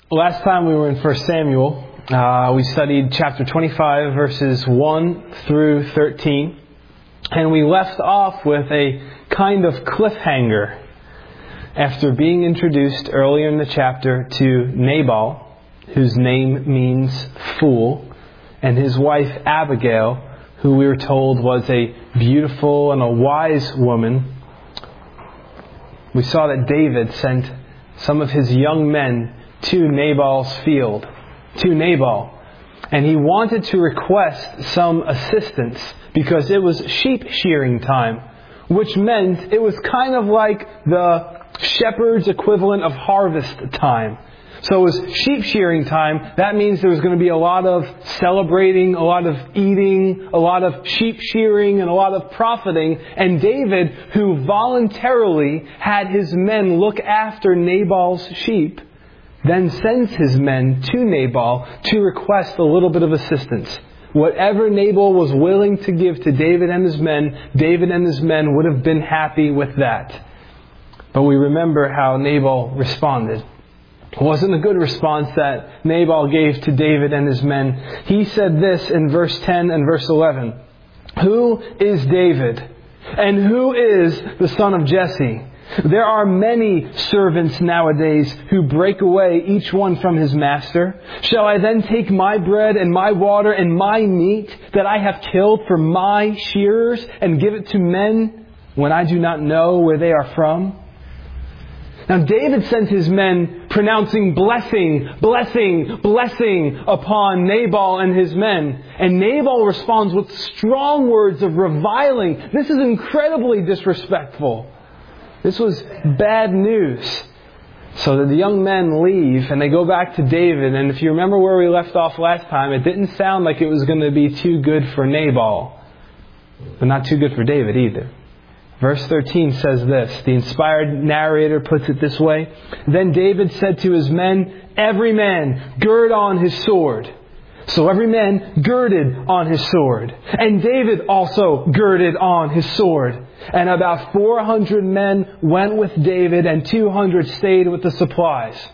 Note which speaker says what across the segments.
Speaker 1: Last time we were in 1 Samuel, we studied chapter 25, verses 1 through 13. And we left off with a kind of cliffhanger after being introduced earlier in the chapter to Nabal, whose name means fool, and his wife Abigail, who we were told was a beautiful and a wise woman. We saw that David sent some of his young men to Nabal's field, to Nabal. And he wanted to request some assistance because it was sheep shearing time, which meant it was kind of like the shepherd's equivalent of harvest time. So it was sheep shearing time. That means there was going to be a lot of celebrating, a lot of eating, a lot of sheep shearing, and a lot of profiting. And David, who voluntarily had his men look after Nabal's sheep, then sends his men to Nabal to request a little bit of assistance. Whatever Nabal was willing to give to David and his men would have been happy with that. But we remember how Nabal responded. It wasn't a good response that Nabal gave to David and his men. He said this in verse 10 and verse 11. "Who is David? And who is the son of Jesse? There are many servants nowadays who break away each one from his master. Shall I then take my bread and my water and my meat that I have killed for my shearers and give it to men when I do not know where they are from?" Now David sent his men pronouncing blessing, blessing, blessing upon Nabal and his men. And Nabal responds with strong words of reviling. This is incredibly disrespectful. This was bad news. So the young men leave and they go back to David. And if you remember where we left off last time, it didn't sound like it was going to be too good for Nabal. But not too good for David either. Verse 13 says this. The inspired narrator puts it this way. "Then David said to his men, 'Every man gird on his sword.' So every man girded on his sword. And David also girded on his sword. And about 400 men went with David and 200 stayed with the supplies."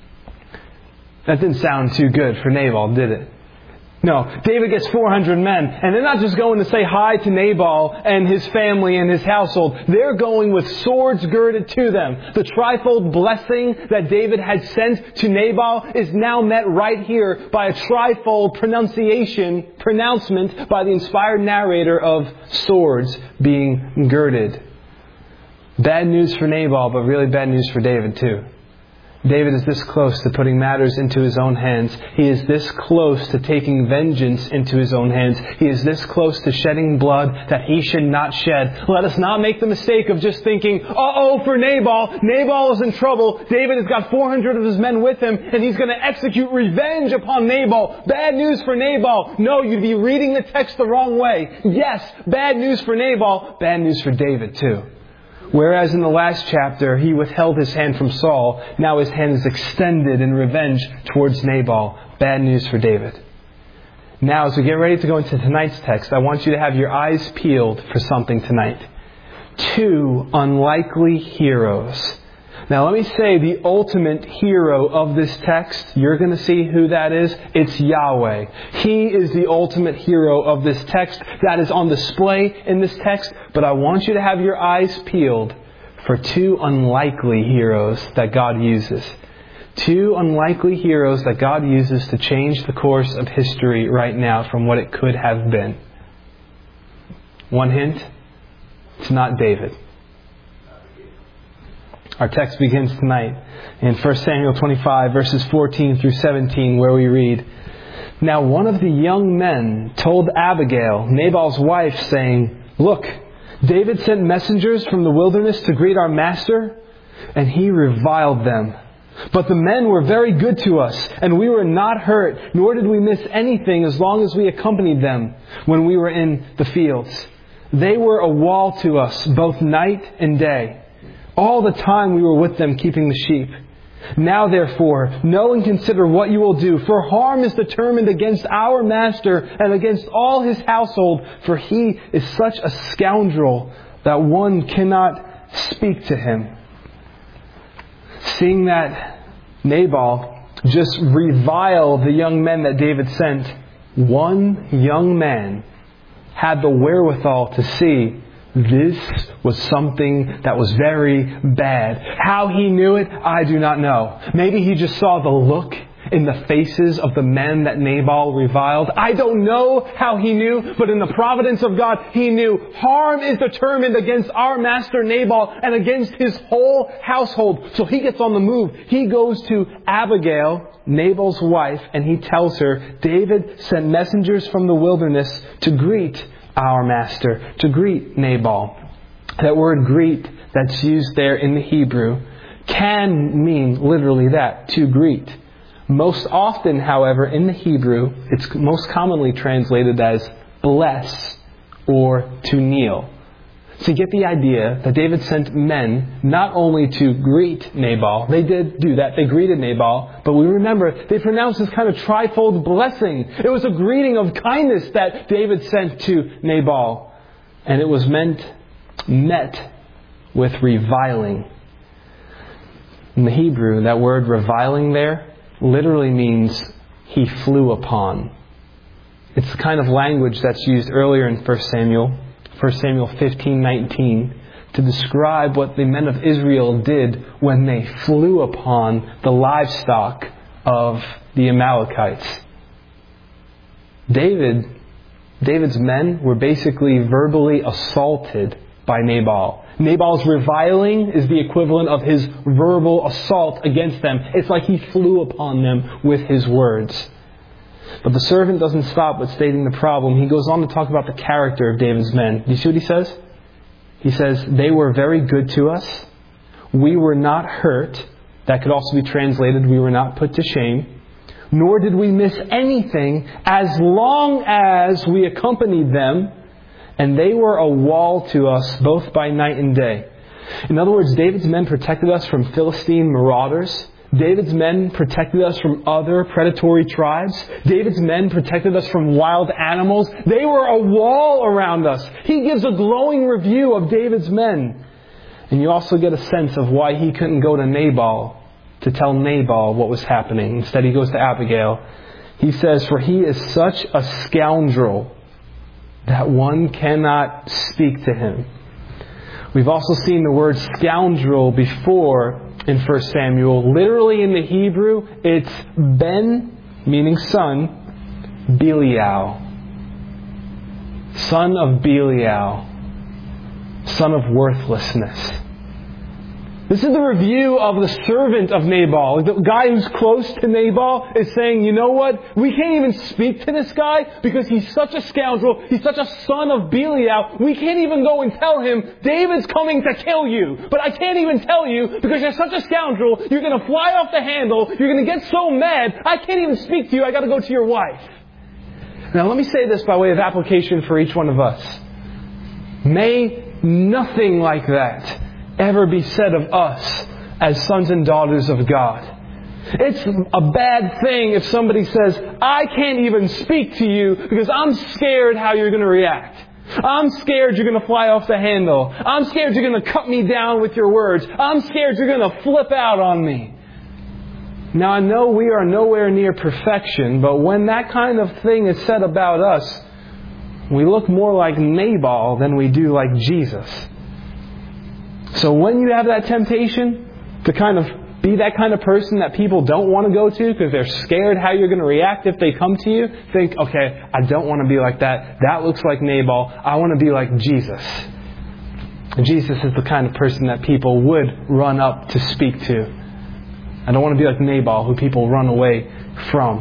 Speaker 1: That didn't sound too good for Nabal, did it? No, David gets 400 men, and they're not just going to say hi to Nabal and his family and his household. They're going with swords girded to them. The trifold blessing that David had sent to Nabal is now met right here by a trifold pronouncement by the inspired narrator of swords being girded. Bad news for Nabal, but really bad news for David too. David is this close to putting matters into his own hands. He is this close to taking vengeance into his own hands. He is this close to shedding blood that he should not shed. Let us not make the mistake of just thinking, uh-oh, for Nabal. Nabal is in trouble. David has got 400 of his men with him, and he's going to execute revenge upon Nabal. Bad news for Nabal. No, you'd be reading the text the wrong way. Yes, bad news for Nabal. Bad news for David too. Whereas in the last chapter, he withheld his hand from Saul, now his hand is extended in revenge towards Nabal. Bad news for David. Now, as we get ready to go into tonight's text, I want you to have your eyes peeled for something tonight. Two unlikely heroes. Now, let me say the ultimate hero of this text. You're going to see who that is. It's Yahweh. He is the ultimate hero of this text. That is on display in this text. But I want you to have your eyes peeled for two unlikely heroes that God uses. Two unlikely heroes that God uses to change the course of history right now from what it could have been. One hint, it's not David. Our text begins tonight in 1 Samuel 25, verses 14 through 17, where we read, "Now one of the young men told Abigail, Nabal's wife, saying, 'Look, David sent messengers from the wilderness to greet our master, and he reviled them. But the men were very good to us, and we were not hurt, nor did we miss anything as long as we accompanied them when we were in the fields. They were a wall to us, both night and day. All the time we were with them keeping the sheep. Now therefore, know and consider what you will do, for harm is determined against our master and against all his household, for he is such a scoundrel that one cannot speak to him.'" Seeing that Nabal just revile the young men that David sent, one young man had the wherewithal to see this was something that was very bad. How he knew it, I do not know. Maybe he just saw the look in the faces of the men that Nabal reviled. I don't know how he knew, but in the providence of God, he knew harm is determined against our master Nabal and against his whole household. So he gets on the move. He goes to Abigail, Nabal's wife, and he tells her, David sent messengers from the wilderness to greet our master, to greet Nabal. That word greet that's used there in the Hebrew can mean literally that, to greet. Most often, however, in the Hebrew, it's most commonly translated as bless or to kneel. So you get the idea that David sent men not only to greet Nabal, they did do that, they greeted Nabal, but we remember they pronounced this kind of trifold blessing. It was a greeting of kindness that David sent to Nabal. And it was met with reviling. In the Hebrew, that word reviling there literally means he flew upon. It's the kind of language that's used earlier in 1 Samuel 15:19, to describe what the men of Israel did when they flew upon the livestock of the Amalekites. David's men were basically verbally assaulted by Nabal. Nabal's reviling is the equivalent of his verbal assault against them. It's like he flew upon them with his words. But the servant doesn't stop with stating the problem. He goes on to talk about the character of David's men. Do you see what he says? He says, they were very good to us. We were not hurt. That could also be translated, we were not put to shame. Nor did we miss anything as long as we accompanied them. And they were a wall to us both by night and day. In other words, David's men protected us from Philistine marauders. David's men protected us from other predatory tribes. David's men protected us from wild animals. They were a wall around us. He gives a glowing review of David's men. And you also get a sense of why he couldn't go to Nabal to tell Nabal what was happening. Instead, he goes to Abigail. He says, for he is such a scoundrel that one cannot speak to him. We've also seen the word scoundrel before in 1 Samuel. Literally in the Hebrew, it's Ben, meaning son, Belial. Son of Belial. Son of worthlessness. This is the review of the servant of Nabal. The guy who's close to Nabal is saying, you know what? We can't even speak to this guy because he's such a scoundrel. He's such a son of Belial. We can't even go and tell him, David's coming to kill you. But I can't even tell you because you're such a scoundrel. You're going to fly off the handle. You're going to get so mad. I can't even speak to you. I got to go to your wife. Now let me say this by way of application for each one of us. May nothing like that ever be said of us as sons and daughters of God. It's a bad thing if somebody says, I can't even speak to you because I'm scared how you're going to react. I'm scared you're going to fly off the handle. I'm scared you're going to cut me down with your words. I'm scared you're going to flip out on me. Now I know we are nowhere near perfection, but when that kind of thing is said about us, we look more like Nabal than we do like Jesus. So when you have that temptation to kind of be that kind of person that people don't want to go to because they're scared how you're going to react if they come to you, think, okay, I don't want to be like that. That looks like Nabal. I want to be like Jesus. And Jesus is the kind of person that people would run up to speak to. I don't want to be like Nabal, who people run away from.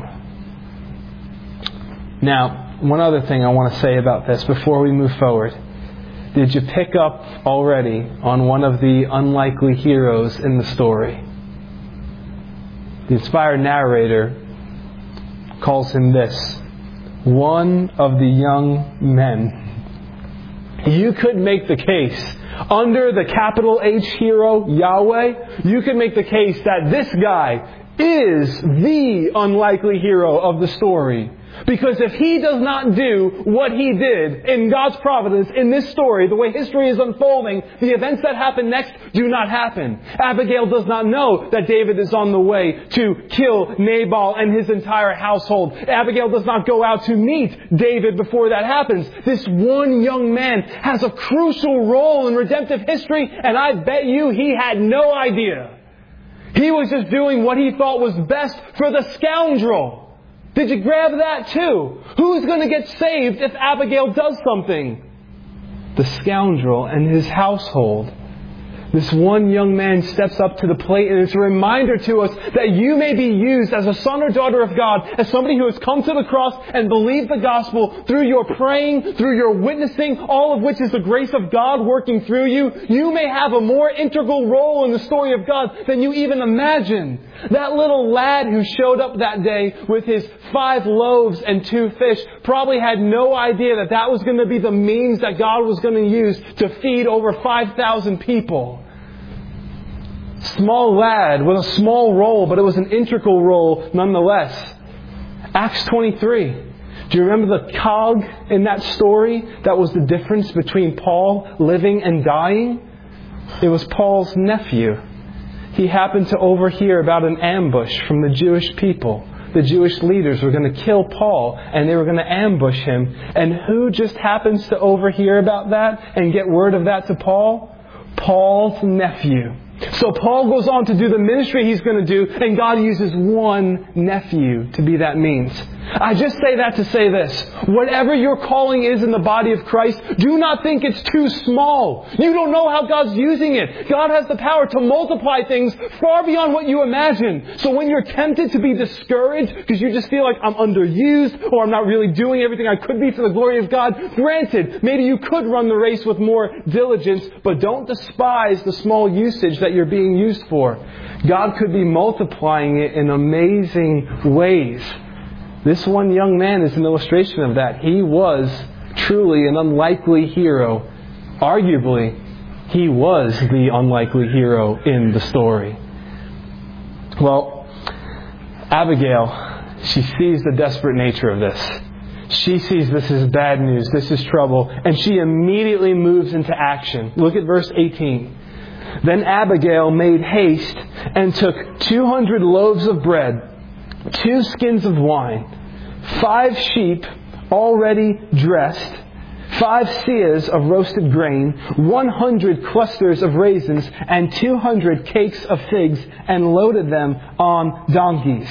Speaker 1: Now, one other thing I want to say about this before we move forward. Did you pick up already on one of the unlikely heroes in the story? The inspired narrator calls him this, one of the young men. You could make the case, under the capital H hero, Yahweh, you could make the case that this guy is the unlikely hero of the story. Because if he does not do what he did in God's providence, in this story, the way history is unfolding, the events that happen next do not happen. Abigail does not know that David is on the way to kill Nabal and his entire household. Abigail does not go out to meet David before that happens. This one young man has a crucial role in redemptive history, and I bet you he had no idea. He was just doing what he thought was best for the scoundrel. Did you grab that too? Who's going to get saved if Abigail does something? The scoundrel and his household. This one young man steps up to the plate, and it's a reminder to us that you may be used as a son or daughter of God, as somebody who has come to the cross and believed the gospel through your praying, through your witnessing, all of which is the grace of God working through you. You may have a more integral role in the story of God than you even imagine. That little lad who showed up that day with his 5 loaves and 2 fish probably had no idea that that was going to be the means that God was going to use to feed over 5,000 people. Small lad with a small role, but it was an integral role nonetheless. Acts 23. Do you remember the cog in that story that was the difference between Paul living and dying? It was Paul's nephew. He happened to overhear about an ambush from the Jewish people. The Jewish leaders were going to kill Paul, and they were going to ambush him. And who just happens to overhear about that and get word of that to Paul? Paul's nephew. So Paul goes on to do the ministry he's going to do, and God uses one nephew to be that means. I just say that to say this. Whatever your calling is in the body of Christ, do not think it's too small. You don't know how God's using it. God has the power to multiply things far beyond what you imagine. So when you're tempted to be discouraged because you just feel like I'm underused or I'm not really doing everything I could be for the glory of God, granted, maybe you could run the race with more diligence, but don't despise the small usage that you're being used for. God could be multiplying it in amazing ways. This one young man is an illustration of that. He was truly an unlikely hero. Arguably, he was the unlikely hero in the story. Well, Abigail, she sees the desperate nature of this. She sees this is bad news, this is trouble, and she immediately moves into action. Look at verse 18. Then Abigail made haste and took 200 loaves of bread, 2 skins of wine, 5 sheep already dressed, 5 seahs of roasted grain, 100 clusters of raisins, and 200 cakes of figs, and loaded them on donkeys.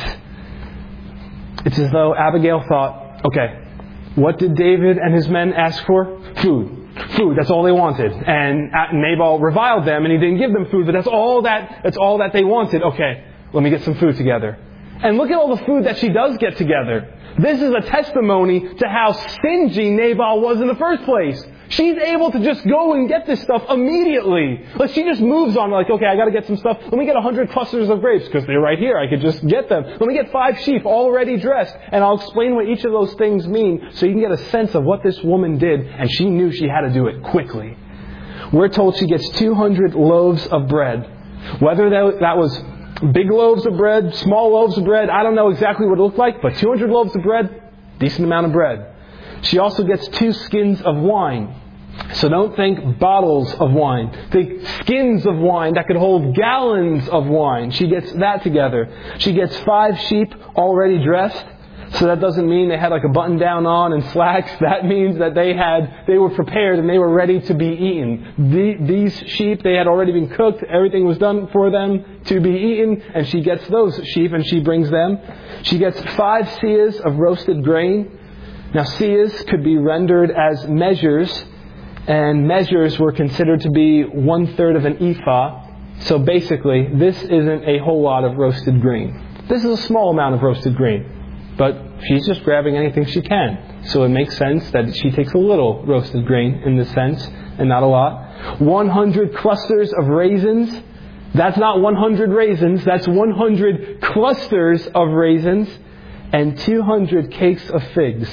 Speaker 1: It's as though Abigail thought, okay, what did David and his men ask for? Food. Food, that's all they wanted. And Nabal reviled them and he didn't give them food, but that's all that they wanted. Okay, let me get some food together. And look at all the food that she does get together. This is a testimony to how stingy Nabal was in the first place. She's able to just go and get this stuff immediately. Like she just moves on like, okay, I got to get some stuff. Let me get 100 clusters of grapes because they're right here. I could just get them. Let me get 5 sheep already dressed. And I'll explain what each of those things mean so you can get a sense of what this woman did. And she knew she had to do it quickly. We're told she gets 200 loaves of bread. Whether that was big loaves of bread, small loaves of bread, I don't know exactly what it looked like, but 200 loaves of bread, decent amount of bread. She also gets 2 skins of wine. So don't think bottles of wine. Think skins of wine that could hold gallons of wine. She gets that together. She gets 5 sheep already dressed. So that doesn't mean they had like a button down on and slacks. That means that they were prepared and they were ready to be eaten. These sheep, they had already been cooked. Everything was done for them to be eaten. And she gets those sheep and she brings them. She gets 5 seahs of roasted grain. Now seahs could be rendered as measures. And measures were considered to be 1/3 of an ephah. So basically, this isn't a whole lot of roasted grain. This is a small amount of roasted grain. But she's just grabbing anything she can. So it makes sense that she takes a little roasted grain in this sense, and not a lot. 100 clusters of raisins. That's not 100 raisins. That's 100 clusters of raisins. And 200 cakes of figs.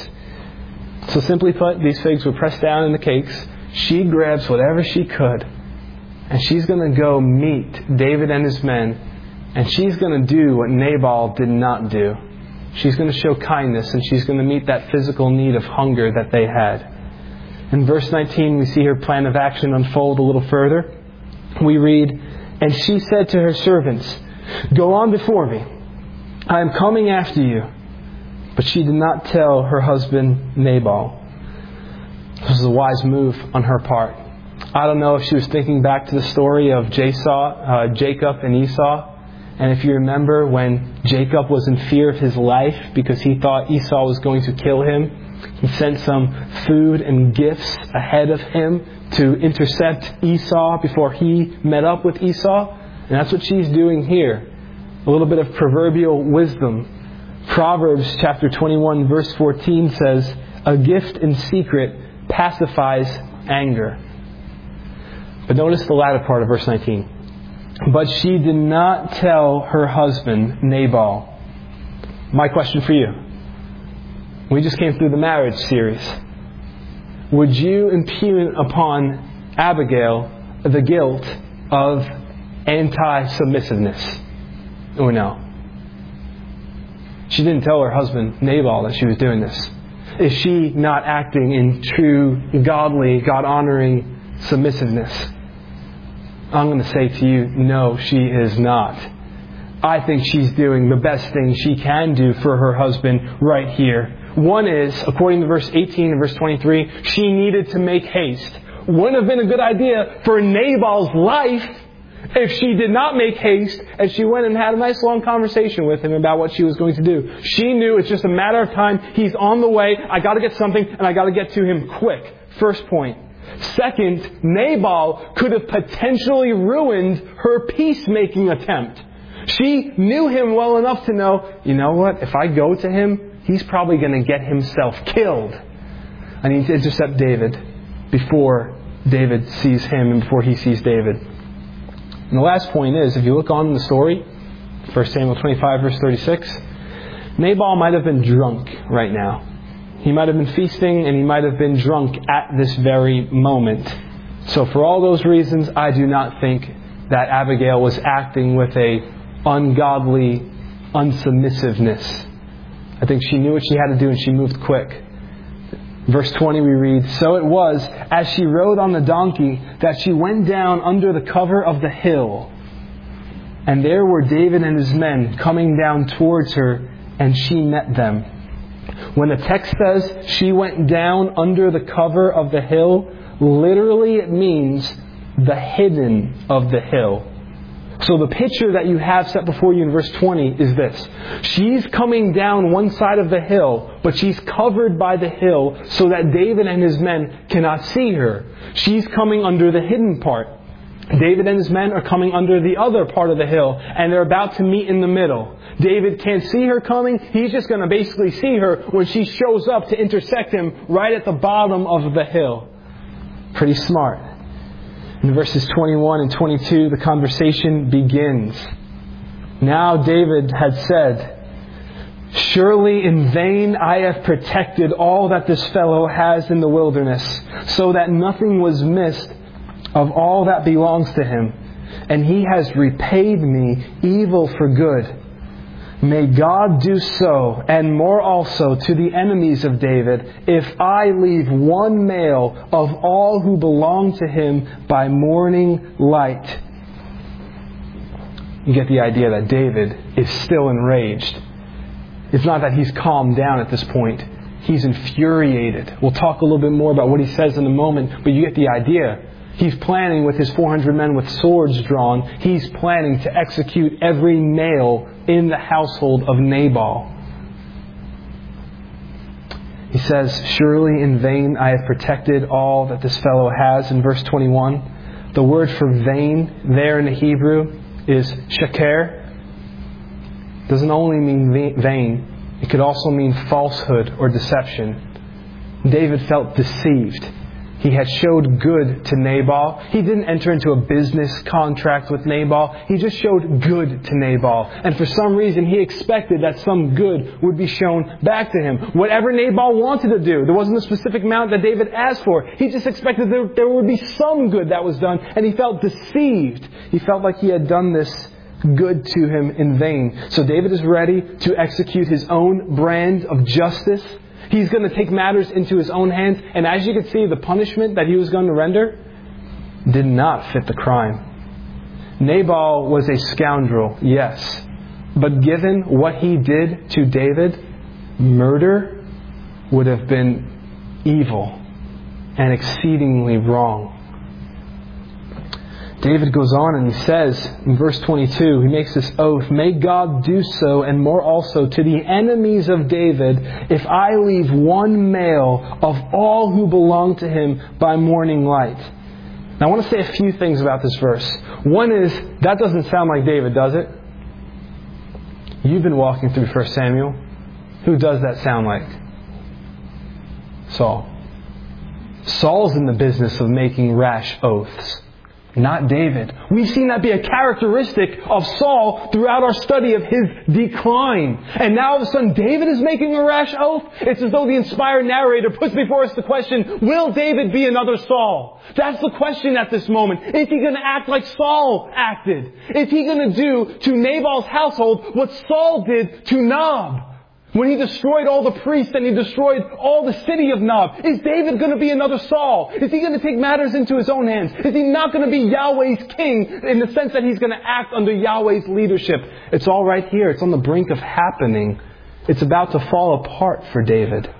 Speaker 1: So simply put, these figs were pressed down in the cakes. She grabs whatever she could. And she's going to go meet David and his men. And she's going to do what Nabal did not do. She's going to show kindness, and she's going to meet that physical need of hunger that they had. In verse 19, we see her plan of action unfold a little further. We read, "And she said to her servants, 'Go on before me. I am coming after you.' But she did not tell her husband Nabal." This was a wise move on her part. I don't know if she was thinking back to the story of Jacob and Esau. And if you remember when Jacob was in fear of his life because he thought Esau was going to kill him, he sent some food and gifts ahead of him to intercept Esau before he met up with Esau. And that's what she's doing here. A little bit of proverbial wisdom. Proverbs chapter 21 verse 14 says, "A gift in secret pacifies anger." But notice the latter part of verse 19. "But she did not tell her husband Nabal." My question for you. We just came through the marriage series. Would you impugn upon Abigail the guilt of anti-submissiveness? Or no? She didn't tell her husband Nabal that she was doing this. Is she not acting in true, godly, God-honoring submissiveness? I'm going to say to you, no, she is not. I think she's doing the best thing she can do for her husband right here. One is, according to verse 18 and verse 23, she needed to make haste. Wouldn't have been a good idea for Nabal's life if she did not make haste and she went and had a nice long conversation with him about what she was going to do. She knew it's just a matter of time. He's on the way. I got to get something and I got to get to him quick. First point. Second, Nabal could have potentially ruined her peacemaking attempt. She knew him well enough to know, you know what, if I go to him, he's probably going to get himself killed. I need to intercept David before David sees him and before he sees David. And the last point is, if you look on in the story, 1 Samuel 25 verse 36, Nabal might have been drunk right now. He might have been feasting and he might have been drunk at this very moment. So for all those reasons, I do not think that Abigail was acting with a ungodly unsubmissiveness. I think she knew what she had to do and she moved quick. Verse 20 we read, "So it was, as she rode on the donkey, that she went down under the cover of the hill. And there were David and his men coming down towards her, and she met them." When the text says she went down under the cover of the hill, literally it means the hidden of the hill. So the picture that you have set before you in verse 20 is this. She's coming down one side of the hill, but she's covered by the hill so that David and his men cannot see her. She's coming under the hidden part. David and his men are coming under the other part of the hill, and they're about to meet in the middle. David can't see her coming. He's just going to basically see her when she shows up to intersect him right at the bottom of the hill. Pretty smart. In verses 21 and 22, the conversation begins. Now David had said, "Surely in vain I have protected all that this fellow has in the wilderness, so that nothing was missed of all that belongs to him. And he has repaid me evil for good. May God do so, and more also, to the enemies of David, if I leave one male of all who belong to him by morning light." You get the idea that David is still enraged. It's not that he's calmed down at this point. He's infuriated. We'll talk a little bit more about what he says in a moment, but you get the idea. He's planning with his 400 men with swords drawn. He's planning to execute every male in the household of Nabal. He says, "Surely in vain I have protected all that this fellow has," in verse 21. The word for vain there in the Hebrew is shaker. It doesn't only mean vain. It could also mean falsehood or deception. David felt deceived. He had showed good to Nabal. He didn't enter into a business contract with Nabal. He just showed good to Nabal. And for some reason, he expected that some good would be shown back to him. Whatever Nabal wanted to do, there wasn't a specific amount that David asked for. He just expected there would be some good that was done. And he felt deceived. He felt like he had done this good to him in vain. So David is ready to execute his own brand of justice. He's going to take matters into his own hands. And as you can see, the punishment that he was going to render did not fit the crime. Nabal was a scoundrel, yes. But given what he did to David, murder would have been evil and exceedingly wrong. David goes on and he says in verse 22, he makes this oath, "May God do so and more also to the enemies of David if I leave one male of all who belong to him by morning light." Now I want to say a few things about this verse. One is, that doesn't sound like David, does it? You've been walking through 1 Samuel. Who does that sound like? Saul. Saul's in the business of making rash oaths, not David. We've seen that be a characteristic of Saul throughout our study of his decline. And now all of a sudden David is making a rash oath. It's as though the inspired narrator puts before us the question, will David be another Saul? That's the question at this moment. Is he going to act like Saul acted? Is he going to do to Nabal's household what Saul did to Nob? When he destroyed all the priests and he destroyed all the city of Nob, is David going to be another Saul? Is he going to take matters into his own hands? Is he not going to be Yahweh's king in the sense that he's going to act under Yahweh's leadership? It's all right here. It's on the brink of happening. It's about to fall apart for David.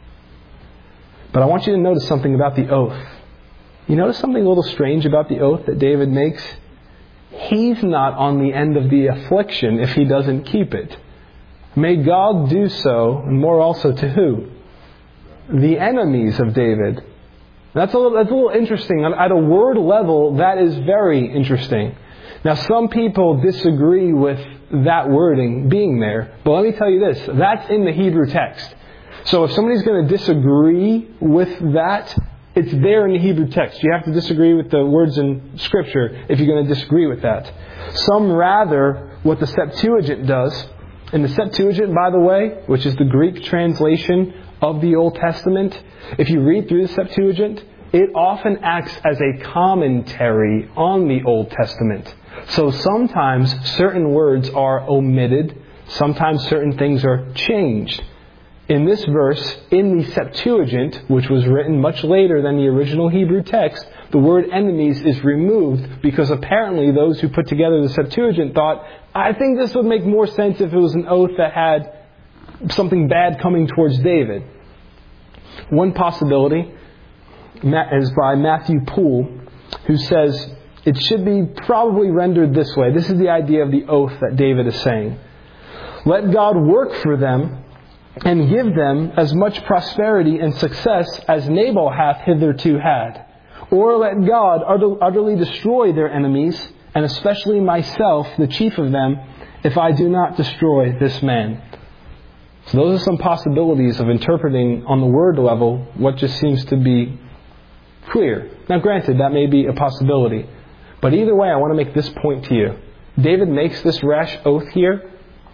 Speaker 1: But I want you to notice something about the oath. You notice something a little strange about the oath that David makes? He's not on the end of the affliction if he doesn't keep it. May God do so, and more also to who? The enemies of David. That's a little interesting. At a word level, that is very interesting. Now, some people disagree with that wording being there. But let me tell you this. That's in the Hebrew text. So if somebody's going to disagree with that, it's there in the Hebrew text. You have to disagree with the words in Scripture if you're going to disagree with that. Some rather what the Septuagint does. And the Septuagint, by the way, which is the Greek translation of the Old Testament, if you read through the Septuagint, it often acts as a commentary on the Old Testament. So sometimes certain words are omitted, sometimes certain things are changed. In this verse, in the Septuagint, which was written much later than the original Hebrew text, the word enemies is removed because apparently those who put together the Septuagint thought, I think this would make more sense if it was an oath that had something bad coming towards David. One possibility is by Matthew Poole, who says it should be probably rendered this way. This is the idea of the oath that David is saying. Let God work for them and give them as much prosperity and success as Nabal hath hitherto had. Or let God utterly destroy their enemies, and especially myself, the chief of them, if I do not destroy this man. So those are some possibilities of interpreting on the word level what just seems to be clear. Now granted, that may be a possibility. But either way, I want to make this point to you. David makes this rash oath here.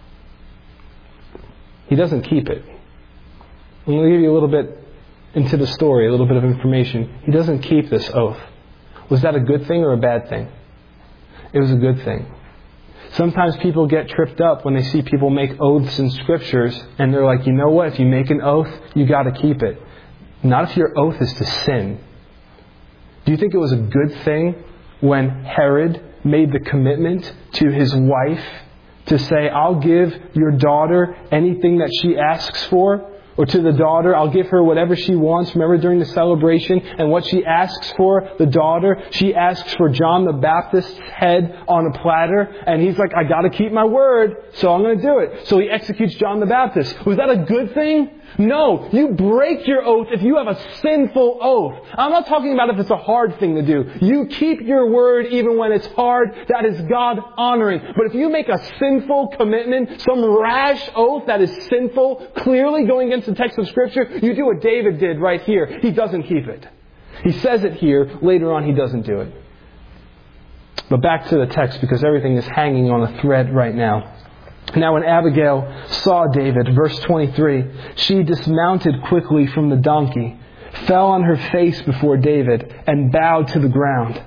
Speaker 1: He doesn't keep it. I'm going to give you a little bit into the story, a little bit of information. He doesn't keep this oath. Was that a good thing or a bad thing? It was a good thing. Sometimes people get tripped up when they see people make oaths in scriptures and they're like, you know what, if you make an oath, you got to keep it. Not if your oath is to sin. Do you think it was a good thing when Herod made the commitment to his wife to say, I'll give your daughter anything that she asks for? Or to the daughter, I'll give her whatever she wants. Remember during the celebration, and what she asks for, the daughter, she asks for John the Baptist's head on a platter. And he's like, I got to keep my word, so I'm going to do it. So he executes John the Baptist. Was that a good thing? No. You break your oath if you have a sinful oath. I'm not talking about if it's a hard thing to do. You keep your word even when it's hard. That is God honoring. But if you make a sinful commitment, some rash oath that is sinful, clearly going against the text of Scripture, you do what David did right here. He doesn't keep it. He says it here. Later on, he doesn't do it. But back to the text, because everything is hanging on a thread right now. Now when Abigail saw David, verse 23, she dismounted quickly from the donkey, fell on her face before David, and bowed to the ground.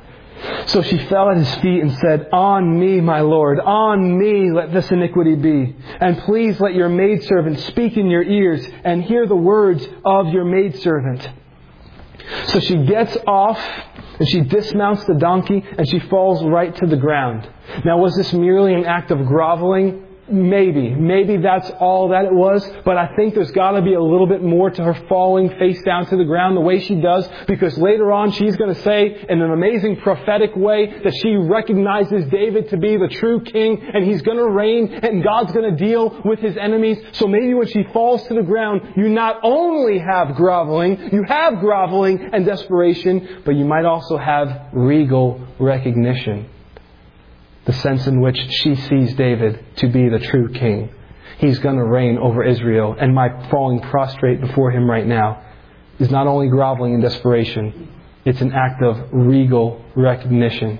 Speaker 1: So she fell at his feet and said, "On me, my Lord, on me let this iniquity be. And please let your maidservant speak in your ears and hear the words of your maidservant." So she gets off and she dismounts the donkey and she falls right to the ground. Now, was this merely an act of groveling? Maybe that's all that it was, but I think there's got to be a little bit more to her falling face down to the ground the way she does, because later on she's going to say in an amazing prophetic way that she recognizes David to be the true king and he's going to reign and God's going to deal with his enemies. So maybe when she falls to the ground, you not only have groveling and desperation, but you might also have regal recognition. The sense in which she sees David to be the true king. He's going to reign over Israel. And my falling prostrate before him right now is not only groveling in desperation, it's an act of regal recognition.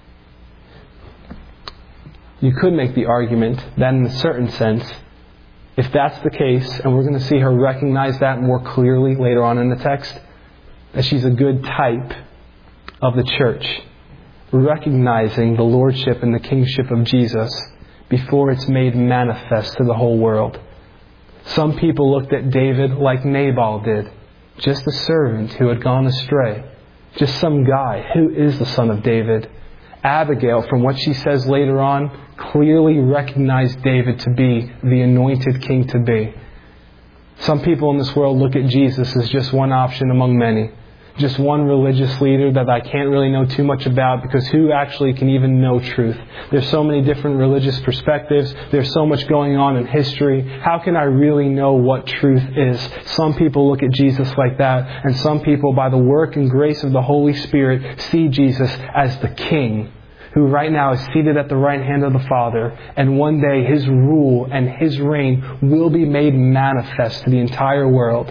Speaker 1: You could make the argument that in a certain sense, if that's the case, and we're going to see her recognize that more clearly later on in the text, that she's a good type of the church, recognizing the lordship and the kingship of Jesus before it's made manifest to the whole world. Some people looked at David like Nabal did, just a servant who had gone astray, just some guy. Who is the son of David? Abigail, from what she says later on, clearly recognized David to be the anointed king to be. Some people in this world look at Jesus as just one option among many. Just one religious leader that I can't really know too much about, because who actually can even know truth? There's so many different religious perspectives. There's so much going on in history. How can I really know what truth is? Some people look at Jesus like that, and some people, by the work and grace of the Holy Spirit, see Jesus as the King, who right now is seated at the right hand of the Father, and one day His rule and His reign will be made manifest to the entire world.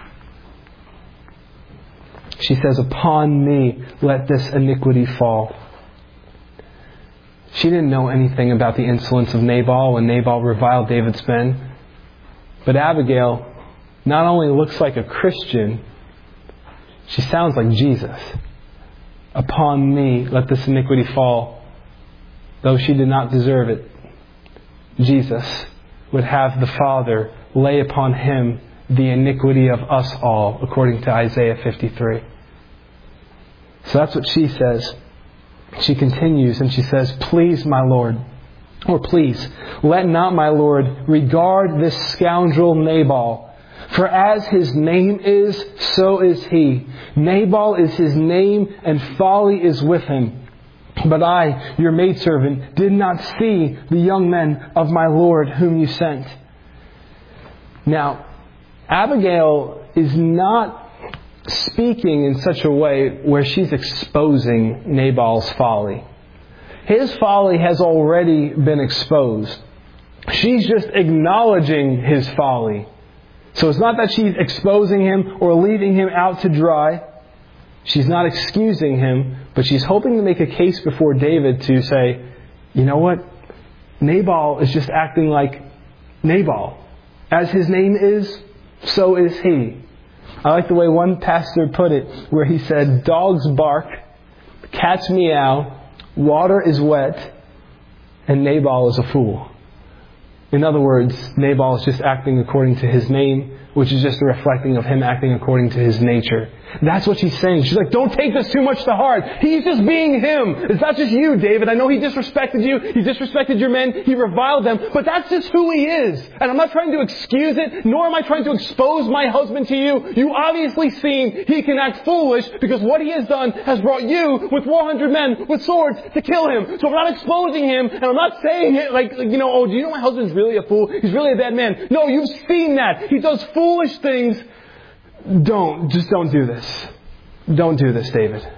Speaker 1: She says, "Upon me let this iniquity fall." She didn't know anything about the insolence of Nabal when Nabal reviled David's men. But Abigail not only looks like a Christian, she sounds like Jesus. "Upon me let this iniquity fall." Though she did not deserve it, Jesus would have the Father lay upon Him the iniquity of us all, according to Isaiah 53. So that's what she says. She continues and she says, "Please, my Lord," or "Please, let not my Lord regard this scoundrel Nabal. For as his name is, so is he. Nabal is his name, and folly is with him. But I, your maidservant, did not see the young men of my Lord whom you sent." Now, Abigail is not speaking in such a way where she's exposing Nabal's folly. His folly has already been exposed. She's just acknowledging his folly. So it's not that she's exposing him or leaving him out to dry. She's not excusing him, but she's hoping to make a case before David to say, you know what? Nabal is just acting like Nabal. As his name is, so is he. I like the way one pastor put it, where he said, "Dogs bark, cats meow, water is wet, and Nabal is a fool." In other words, Nabal is just acting according to his name, which is just a reflecting of him acting according to his nature. That's what she's saying. She's like, don't take this too much to heart. He's just being him. It's not just you, David. I know he disrespected you. He disrespected your men. He reviled them. But that's just who he is. And I'm not trying to excuse it, nor am I trying to expose my husband to you. You obviously seen he can act foolish because what he has done has brought you with 400 men with swords to kill him. So I'm not exposing him, and I'm not saying it like, oh, do you know my husband's really a fool? He's really a bad man. No, you've seen that. He does foolish things. Don't do this. Don't do this, David.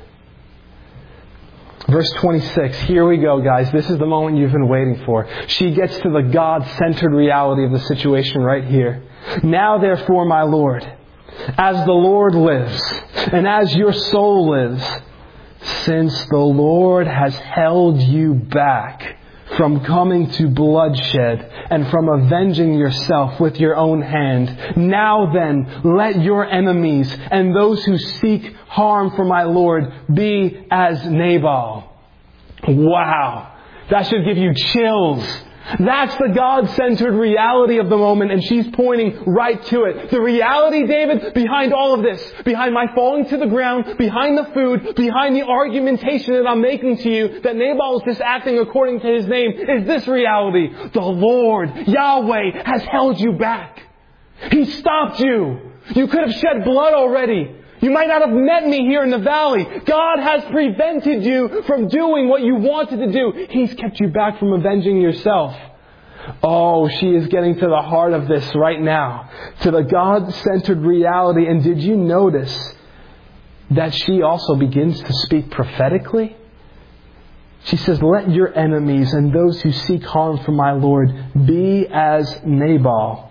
Speaker 1: Verse 26. Here we go, guys. This is the moment you've been waiting for. She gets to the God-centered reality of the situation right here. "Now, therefore, my Lord, as the Lord lives, and as your soul lives, since the Lord has held you back from coming to bloodshed and from avenging yourself with your own hand. Now then, let your enemies and those who seek harm for my Lord be as Nabal. Wow. That should give you chills. That's the God-centered reality of the moment, and she's pointing right to it. The reality, David, behind all of this, behind my falling to the ground, behind the food, behind the argumentation that I'm making to you, that Nabal is just acting according to his name, is this reality. The Lord, Yahweh, has held you back. He stopped you. You could have shed blood already. You might not have met me here in the valley. God has prevented you from doing what you wanted to do. He's kept you back from avenging yourself. Oh, she is getting to the heart of this right now. To the God-centered reality. And did you notice that she also begins to speak prophetically? She says, let your enemies and those who seek harm for my Lord be as Nabal.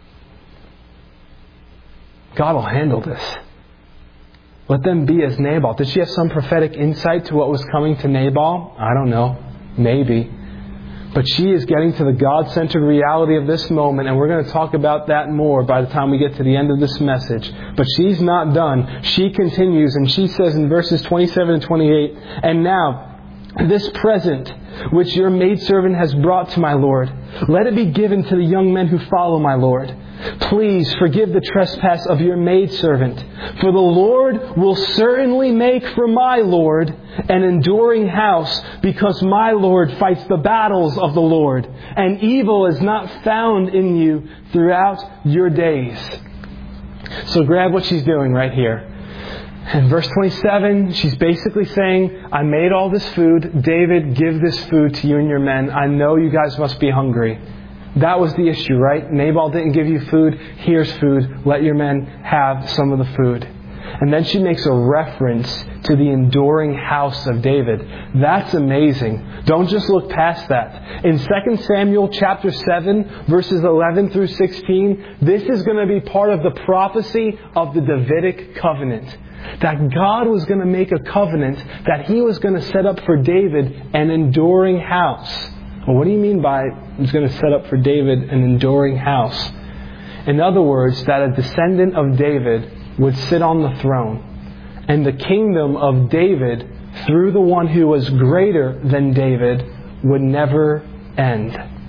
Speaker 1: God will handle this. Let them be as Nabal. Did she have some prophetic insight to what was coming to Nabal? I don't know. Maybe. But she is getting to the God-centered reality of this moment, and we're going to talk about that more by the time we get to the end of this message. But she's not done. She continues, and she says in verses 27 and 28, and now, this present which your maidservant has brought to my Lord, let it be given to the young men who follow my Lord. Please forgive the trespass of your maidservant, for the Lord will certainly make for my Lord an enduring house, because my Lord fights the battles of the Lord, and evil is not found in you throughout your days. So grab what she's doing right here. In verse 27, she's basically saying, I made all this food. David, give this food to you and your men. I know you guys must be hungry. That was the issue, right? Nabal didn't give you food. Here's food. Let your men have some of the food. And then she makes a reference to the enduring house of David. That's amazing. Don't just look past that. In 2 Samuel chapter 7, verses 11 through 16, this is going to be part of the prophecy of the Davidic covenant. That God was going to make a covenant that He was going to set up for David an enduring house. Well, what do you mean by He's going to set up for David an enduring house? In other words, that a descendant of David would sit on the throne, and the kingdom of David, through the one who was greater than David, would never end.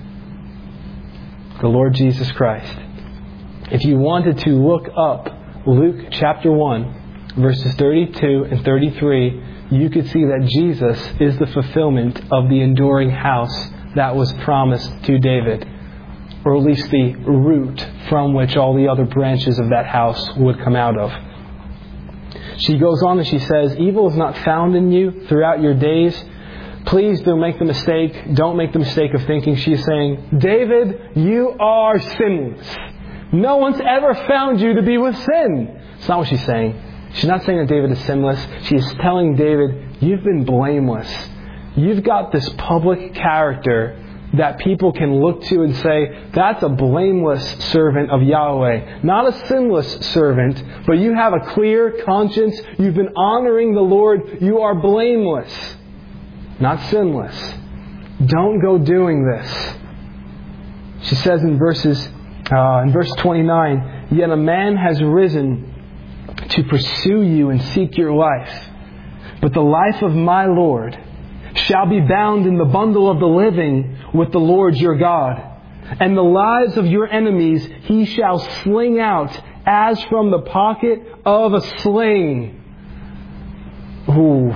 Speaker 1: The Lord Jesus Christ. If you wanted to look up Luke chapter 1, verses 32 and 33, you could see that Jesus is the fulfillment of the enduring house that was promised to David, or at least the root from which all the other branches of that house would come out of. She goes on and she says, evil is not found in you throughout your days. Please don't make the mistake of thinking she is saying, David, you are sinless. No one's ever found you to be with sin. It's not what she's saying. She's not saying that David is sinless. She is telling David, you've been blameless. You've got this public character that people can look to and say, that's a blameless servant of Yahweh. Not a sinless servant, but you have a clear conscience. You've been honoring the Lord. You are blameless, not sinless. Don't go doing this. She says in verse 29, yet a man has risen to pursue you and seek your life. But the life of my Lord shall be bound in the bundle of the living with the Lord your God. And the lives of your enemies He shall sling out as from the pocket of a sling. Ooh.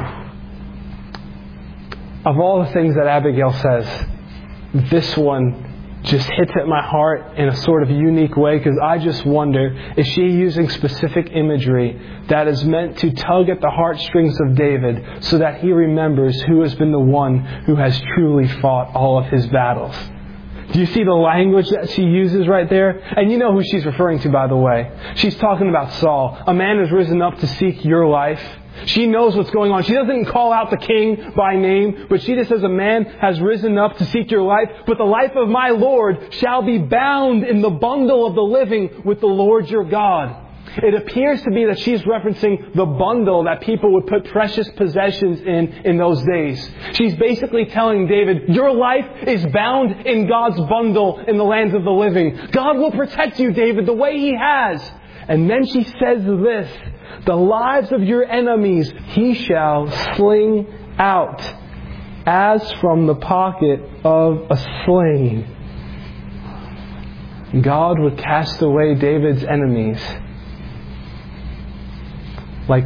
Speaker 1: Of all the things that Abigail says, this one just hits at my heart in a sort of unique way, because I just wonder, is she using specific imagery that is meant to tug at the heartstrings of David so that he remembers who has been the one who has truly fought all of his battles? Do you see the language that she uses right there? And you know who she's referring to, by the way. She's talking about Saul. A man has risen up to seek your life. She knows what's going on. She doesn't call out the king by name, but she just says a man has risen up to seek your life. But the life of my Lord shall be bound in the bundle of the living with the Lord your God. It appears to be that she's referencing the bundle that people would put precious possessions in those days. She's basically telling David, your life is bound in God's bundle in the lands of the living. God will protect you, David, the way He has. And then she says this, the lives of your enemies He shall sling out as from the pocket of a sling. God would cast away David's enemies like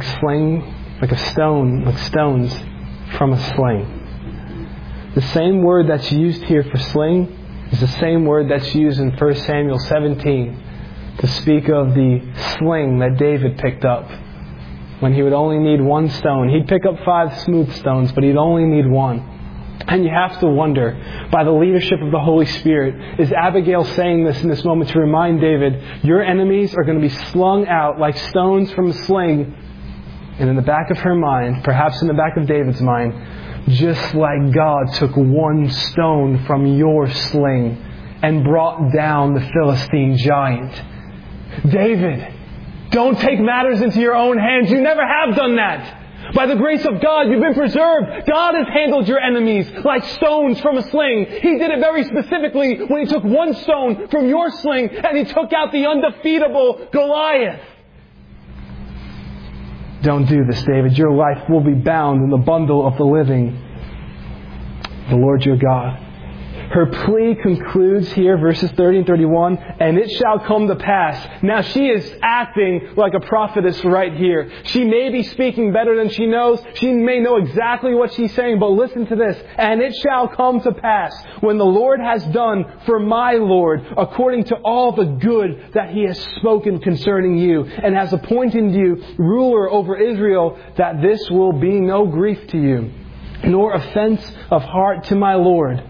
Speaker 1: stones from a sling. The same word that's used here for sling is the same word that's used in 1 Samuel 17 to speak of the sling that David picked up when he would only need one stone. He'd pick up 5 smooth stones, but he'd only need one. And you have to wonder, by the leadership of the Holy Spirit, is Abigail saying this in this moment to remind David, your enemies are going to be slung out like stones from a sling. And in the back of her mind, perhaps in the back of David's mind, just like God took one stone from your sling and brought down the Philistine giant. David, don't take matters into your own hands. You never have done that. By the grace of God, you've been preserved. God has handled your enemies like stones from a sling. He did it very specifically when He took one stone from your sling and He took out the undefeatable Goliath. Don't do this, David. Your life will be bound in the bundle of the living, the Lord your God. Her plea concludes here, verses 30 and 31, and it shall come to pass. Now she is acting like a prophetess right here. She may be speaking better than she knows. She may know exactly what she's saying, but listen to this. And it shall come to pass, when the Lord has done for my Lord, according to all the good that He has spoken concerning you, and has appointed you ruler over Israel, that this will be no grief to you, nor offense of heart to my Lord.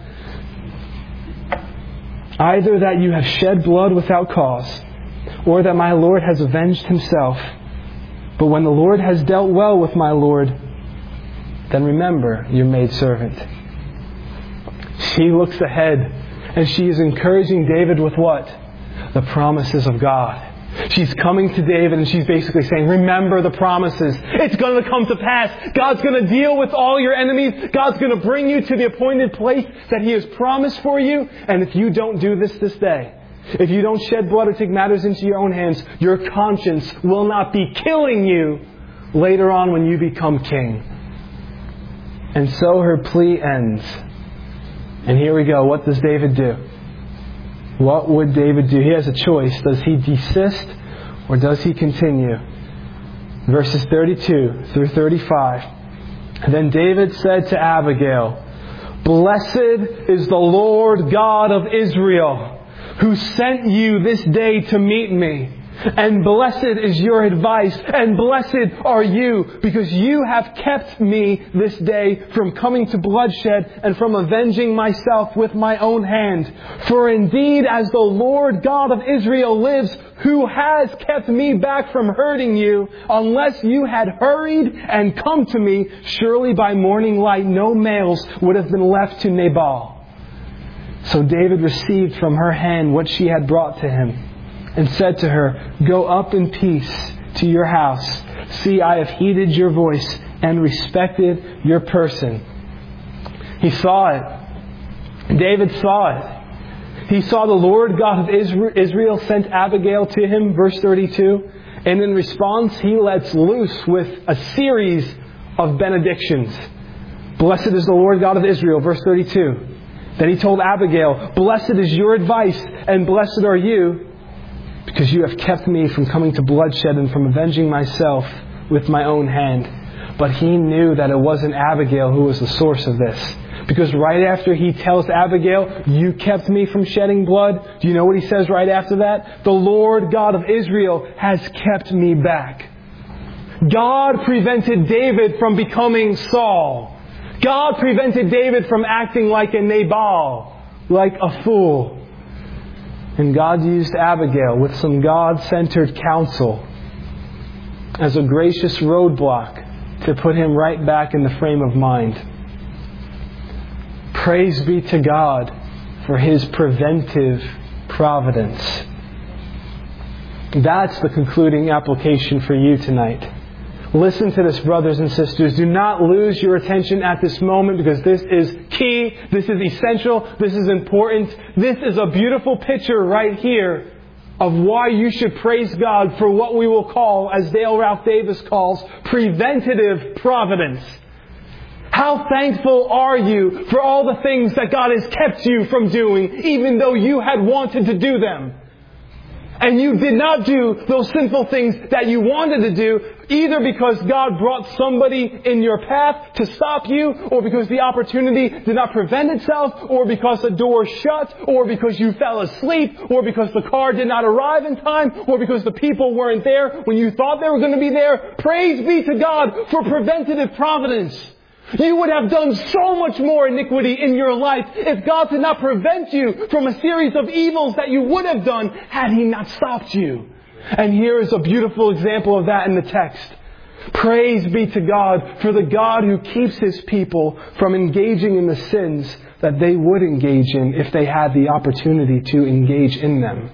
Speaker 1: Either that you have shed blood without cause, or that my Lord has avenged Himself. But when the Lord has dealt well with my Lord, then remember your maidservant. She looks ahead, and she is encouraging David with what? The promises of God. She's coming to David and she's basically saying, remember the promises. It's going to come to pass. God's going to deal with all your enemies. God's going to bring you to the appointed place that He has promised for you. And if you don't do this day, if you don't shed blood or take matters into your own hands, your conscience will not be killing you later on when you become king. And so her plea ends. And here we go. What does David do? What would David do? He has a choice. Does he desist or does he continue? Verses 32 through 35. Then David said to Abigail, Blessed is the Lord God of Israel, who sent you this day to meet me. And blessed is your advice, and blessed are you, because you have kept me this day from coming to bloodshed and from avenging myself with my own hand. For indeed, as the Lord God of Israel lives, who has kept me back from hurting you, unless you had hurried and come to me, surely by morning light no males would have been left to Nabal. So David received from her hand what she had brought to him, and said to her, Go up in peace to your house. See, I have heeded your voice and respected your person. He saw it. David saw it. He saw the Lord God of Israel sent Abigail to him, verse 32. And in response, he lets loose with a series of benedictions. Blessed is the Lord God of Israel, verse 32. Then he told Abigail, Blessed is your advice, and blessed are you, because you have kept me from coming to bloodshed and from avenging myself with my own hand. But he knew that it wasn't Abigail who was the source of this. Because right after he tells Abigail, you kept me from shedding blood, do you know what he says right after that? The Lord God of Israel has kept me back. God prevented David from becoming Saul. God prevented David from acting like a Nabal, like a fool. And God used Abigail with some God-centered counsel as a gracious roadblock to put him right back in the frame of mind. Praise be to God for His preventive providence. That's the concluding application for you tonight. Listen to this, brothers and sisters. Do not lose your attention at this moment, because this is key, this is essential, this is important. This is a beautiful picture right here of why you should praise God for what we will call, as Dale Ralph Davis calls, preventative providence. How thankful are you for all the things that God has kept you from doing, even though you had wanted to do them? And you did not do those sinful things that you wanted to do, either because God brought somebody in your path to stop you, or because the opportunity did not present itself, or because the door shut, or because you fell asleep, or because the car did not arrive in time, or because the people weren't there when you thought they were going to be there. Praise be to God for preventative providence. You would have done so much more iniquity in your life if God did not prevent you from a series of evils that you would have done had He not stopped you. And here is a beautiful example of that in the text. Praise be to God for the God who keeps His people from engaging in the sins that they would engage in if they had the opportunity to engage in them.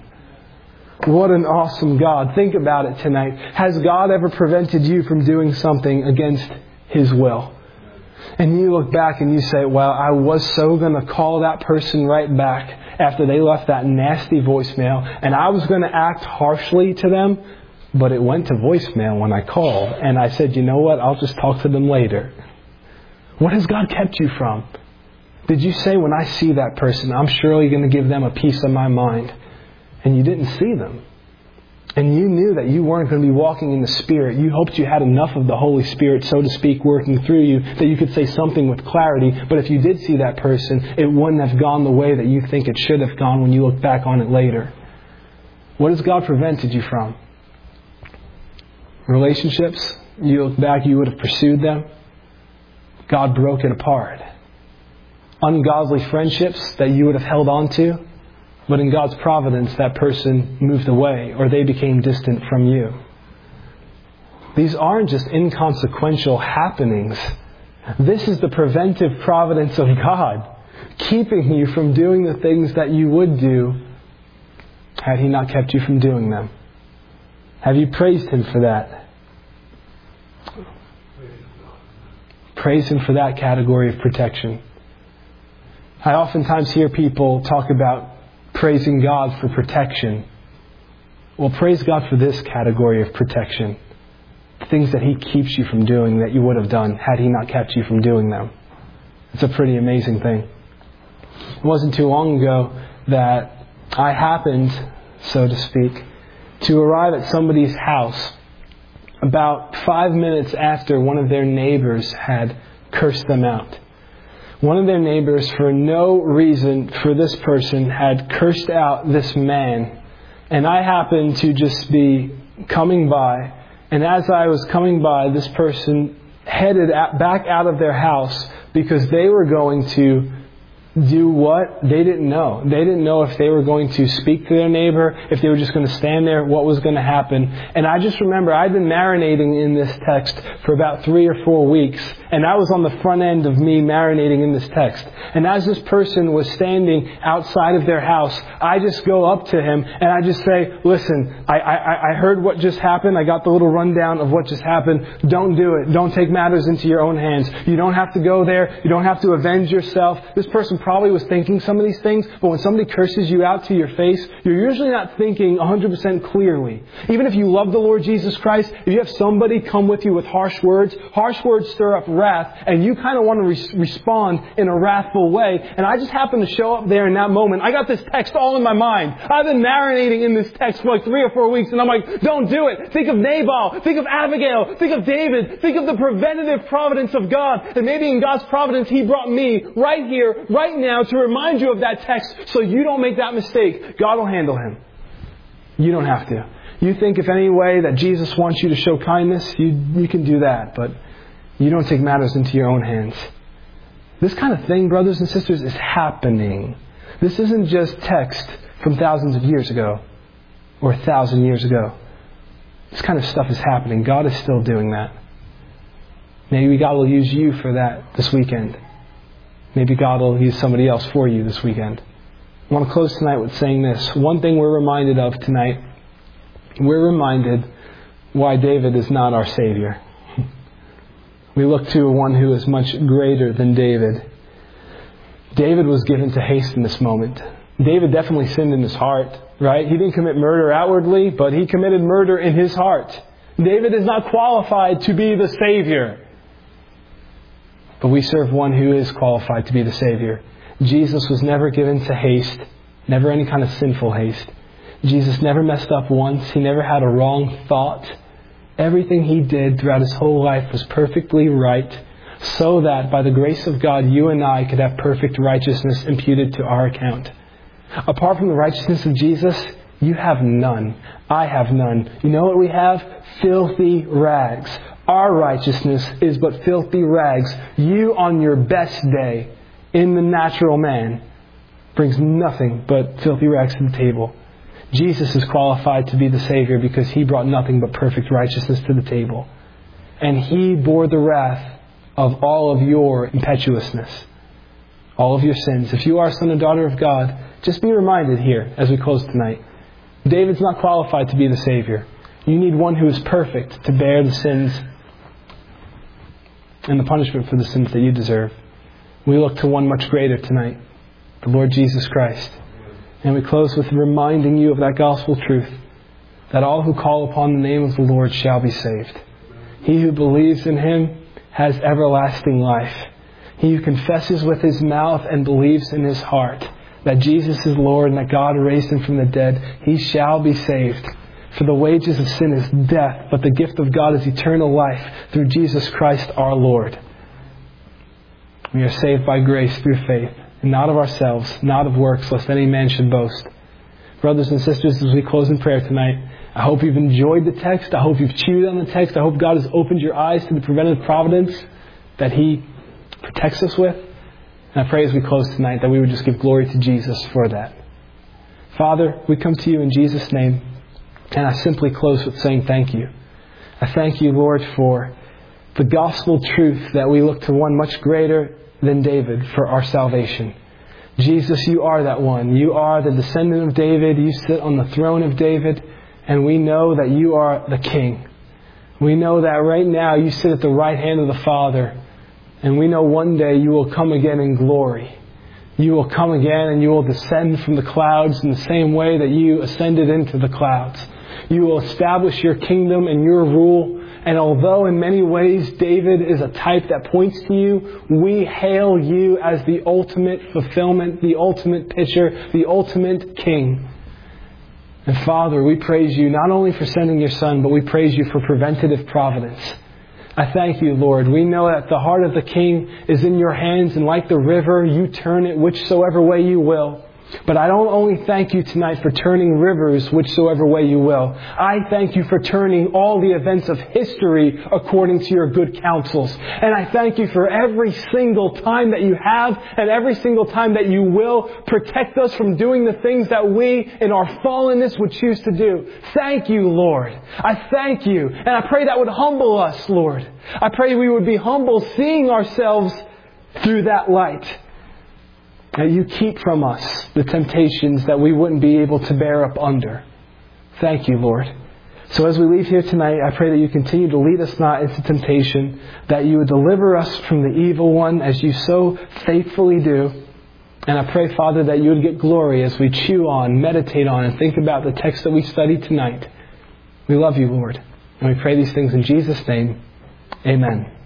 Speaker 1: What an awesome God. Think about it tonight. Has God ever prevented you from doing something against His will? And you look back and you say, well, I was so going to call that person right back after they left that nasty voicemail, and I was going to act harshly to them, but it went to voicemail when I called. And I said, you know what? I'll just talk to them later. What has God kept you from? Did you say, when I see that person, I'm surely going to give them a piece of my mind? And you didn't see them. And you knew that you weren't going to be walking in the Spirit. You hoped you had enough of the Holy Spirit, so to speak, working through you that you could say something with clarity. But if you did see that person, it wouldn't have gone the way that you think it should have gone when you look back on it later. What has God prevented you from? Relationships? You look back, you would have pursued them. God broke it apart. Ungodly friendships that you would have held on to. But in God's providence, that person moved away, or they became distant from you. These aren't just inconsequential happenings. This is the preventive providence of God, keeping you from doing the things that you would do had He not kept you from doing them. Have you praised Him for that? Praise Him for that category of protection. I oftentimes hear people talk about praising God for protection. Well, praise God for this category of protection. Things that He keeps you from doing that you would have done had He not kept you from doing them. It's a pretty amazing thing. It wasn't too long ago that I happened, so to speak, to arrive at somebody's house about 5 minutes after one of their neighbors had cursed them out. One of their neighbors, for no reason for this person, had cursed out this man. And I happened to just be coming by. And as I was coming by, this person headed back out of their house because they were going to do what? They didn't know. They didn't know if they were going to speak to their neighbor, if they were just going to stand there, what was going to happen. And I just remember I'd been marinating in this text for about 3 or 4 weeks. And I was on the front end of me marinating in this text. And as this person was standing outside of their house, I just go up to him and I just say, listen, I heard what just happened. I got the little rundown of what just happened. Don't do it. Don't take matters into your own hands. You don't have to go there. You don't have to avenge yourself. This person probably was thinking some of these things, but when somebody curses you out to your face, you're usually not thinking 100% clearly. Even if you love the Lord Jesus Christ, if you have somebody come with you with harsh words stir up wrath, and you kind of want to respond in a wrathful way. And I just happened to show up there in that moment. I got this text all in my mind. I've been marinating in this text for like 3 or 4 weeks, and I'm like, don't do it. Think of Nabal. Think of Abigail. Think of David. Think of the preventative providence of God. And maybe in God's providence, He brought me right here, right now, to remind you of that text so you don't make that mistake. God will handle him. You don't have to. You think if any way that Jesus wants you to show kindness, you can do that, but you don't take matters into your own hands. This kind of thing, brothers and sisters, is happening. This isn't just text from thousands of years ago or 1,000 years ago. This kind of stuff is happening. God is still doing that. Maybe God will use you for that this weekend. Maybe God will use somebody else for you this weekend. I want to close tonight with saying this. One thing we're reminded of tonight we're reminded why David is not our Savior. We look to one who is much greater than David. David was given to haste in this moment. David definitely sinned in his heart, right? He didn't commit murder outwardly, but he committed murder in his heart. David is not qualified to be the Savior. But we serve one who is qualified to be the Savior. Jesus was never given to haste, never any kind of sinful haste. Jesus never messed up once. He never had a wrong thought. Everything He did throughout His whole life was perfectly right, so that by the grace of God, you and I could have perfect righteousness imputed to our account. Apart from the righteousness of Jesus, you have none. I have none. You know what we have? Filthy rags. Our righteousness is but filthy rags. You on your best day, in the natural man, brings nothing but filthy rags to the table. Jesus is qualified to be the Savior because He brought nothing but perfect righteousness to the table. And He bore the wrath of all of your impetuousness, all of your sins. If you are a son or daughter of God, just be reminded here as we close tonight. David's not qualified to be the Savior. You need one who is perfect to bear the sins and the punishment for the sins that you deserve. We look to one much greater tonight, the Lord Jesus Christ. And we close with reminding you of that gospel truth, that all who call upon the name of the Lord shall be saved. He who believes in Him has everlasting life. He who confesses with his mouth and believes in his heart that Jesus is Lord and that God raised Him from the dead, he shall be saved. For the wages of sin is death, but the gift of God is eternal life through Jesus Christ our Lord. We are saved by grace through faith, and not of ourselves, not of works, lest any man should boast. Brothers and sisters, as we close in prayer tonight, I hope you've enjoyed the text. I hope you've chewed on the text. I hope God has opened your eyes to the preventive providence that He protects us with. And I pray as we close tonight that we would just give glory to Jesus for that. Father, we come to You in Jesus' name, and I simply close with saying thank You. I thank You, Lord, for the gospel truth that we look to one much greater than David for our salvation. Jesus, You are that one. You are the descendant of David. You sit on the throne of David. And we know that You are the King. We know that right now You sit at the right hand of the Father. And we know one day You will come again in glory. You will come again and You will descend from the clouds in the same way that You ascended into the clouds. You will establish Your kingdom and Your rule. And although in many ways David is a type that points to You, we hail You as the ultimate fulfillment, the ultimate picture, the ultimate King. And Father, we praise You not only for sending Your Son, but we praise You for preventative providence. I thank You, Lord. We know that the heart of the King is in Your hands, and like the river, You turn it whichsoever way You will. But I don't only thank You tonight for turning rivers whichsoever way You will. I thank You for turning all the events of history according to Your good counsels. And I thank You for every single time that You have and every single time that You will protect us from doing the things that we in our fallenness would choose to do. Thank You, Lord. I thank You. And I pray that would humble us, Lord. I pray we would be humble seeing ourselves through that light. That You keep from us the temptations that we wouldn't be able to bear up under. Thank You, Lord. So as we leave here tonight, I pray that You continue to lead us not into temptation, that You would deliver us from the evil one as You so faithfully do. And I pray, Father, that You would get glory as we chew on, meditate on, and think about the text that we studied tonight. We love You, Lord. And we pray these things in Jesus' name. Amen.